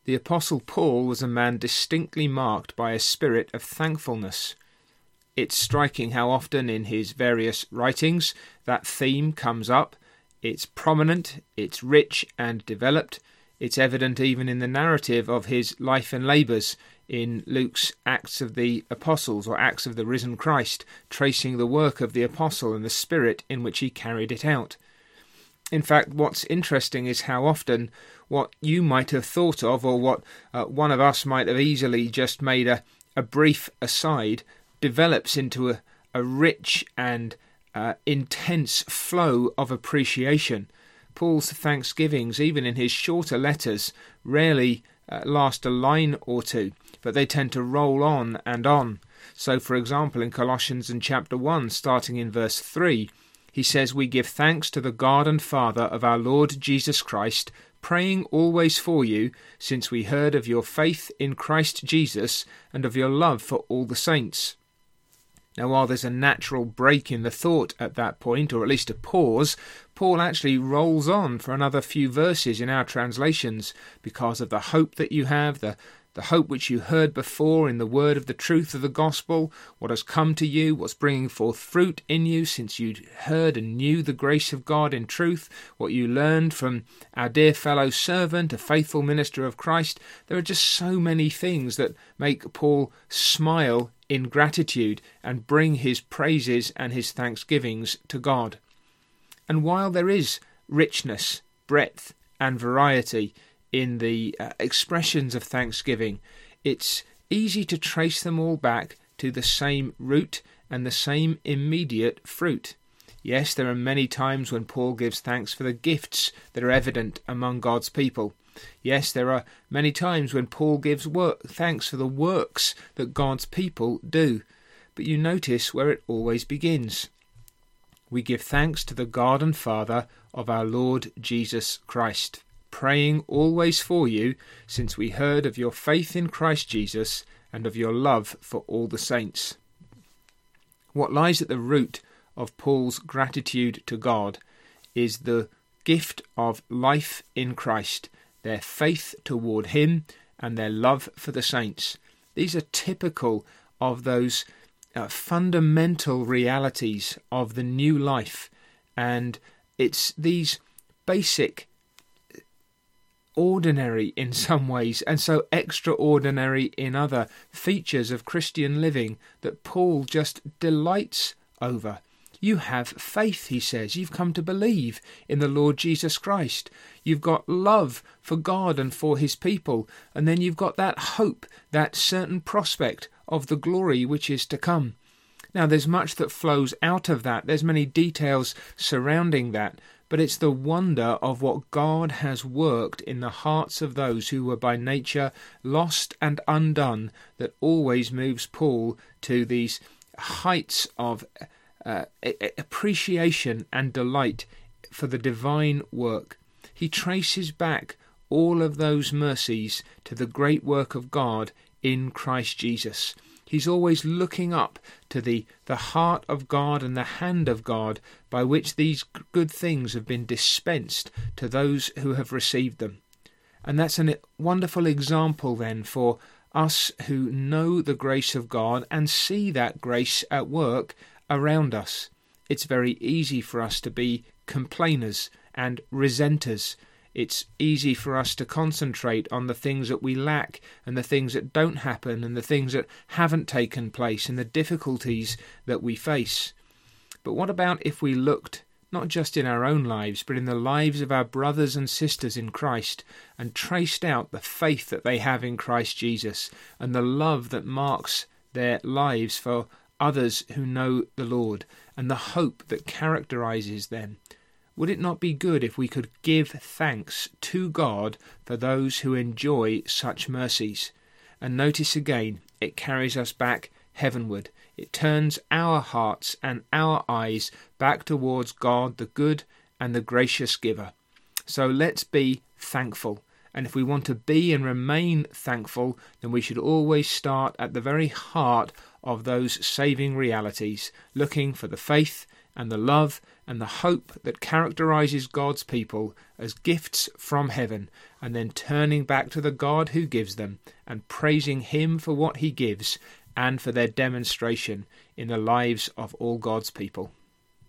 The Apostle Paul was a man distinctly marked by a spirit of thankfulness. It's striking how often in his various writings that theme comes up. It's prominent, it's rich and developed. It's evident even in the narrative of his life and labours in Luke's Acts of the Apostles, or Acts of the Risen Christ, tracing the work of the apostle and the spirit in which he carried it out. In fact, what's interesting is how often what you might have thought of, or what one of us might have easily just made a brief aside, develops into a rich and intense flow of appreciation. Paul's thanksgivings, even in his shorter letters, rarely last a line or two, but they tend to roll on and on. So, for example, in Colossians in chapter 1, starting in verse 3, he says, "We give thanks to the God and Father of our Lord Jesus Christ, praying always for you, since we heard of your faith in Christ Jesus and of your love for all the saints." Now, while there's a natural break in the thought at that point, or at least a pause, Paul actually rolls on for another few verses in our translations, because of the hope that you have, the hope which you heard before in the word of the truth of the gospel, what has come to you, what's bringing forth fruit in you since you heard and knew the grace of God in truth, what you learned from our dear fellow servant, a faithful minister of Christ. There are just so many things that make Paul smile in gratitude and bring his praises and his thanksgivings to God. And while there is richness, breadth and variety in the expressions of thanksgiving, it's easy to trace them all back to the same root and the same immediate fruit. Yes, there are many times when Paul gives thanks for the gifts that are evident among God's people. Yes, there are many times when Paul gives thanks for the works that God's people do. But you notice where it always begins. We give thanks to the God and Father of our Lord Jesus Christ, praying always for you, since we heard of your faith in Christ Jesus and of your love for all the saints. What lies at the root of Paul's gratitude to God is the gift of life in Christ, their faith toward him and their love for the saints. These are typical of those fundamental realities of the new life, and it's these basic, ordinary in some ways and so extraordinary in other features of Christian living that Paul just delights over. You have faith, he says. You've come to believe in the Lord Jesus Christ. You've got love for God and for his people. And then you've got that hope, that certain prospect of the glory which is to come. Now, there's much that flows out of that. There's many details surrounding that. But it's the wonder of what God has worked in the hearts of those who were by nature lost and undone that always moves Paul to these heights of appreciation and delight for the divine work. He traces back all of those mercies to the great work of God in Christ Jesus. He's always looking up to the heart of God and the hand of God by which these good things have been dispensed to those who have received them. And that's a wonderful example then for us who know the grace of God and see that grace at work around us. It's very easy for us to be complainers and resenters. It's easy for us to concentrate on the things that we lack and the things that don't happen and the things that haven't taken place and the difficulties that we face. But what about if we looked not just in our own lives but in the lives of our brothers and sisters in Christ and traced out the faith that they have in Christ Jesus and the love that marks their lives for others who know the Lord and the hope that characterizes them? Would it not be good if we could give thanks to God for those who enjoy such mercies? And notice again, it carries us back heavenward. It turns our hearts and our eyes back towards God, the good and the gracious giver. So let's be thankful. And if we want to be and remain thankful, then we should always start at the very heart of those saving realities, looking for the faith and the love and the hope that characterizes God's people as gifts from heaven, and then turning back to the God who gives them and praising him for what he gives and for their demonstration in the lives of all God's people.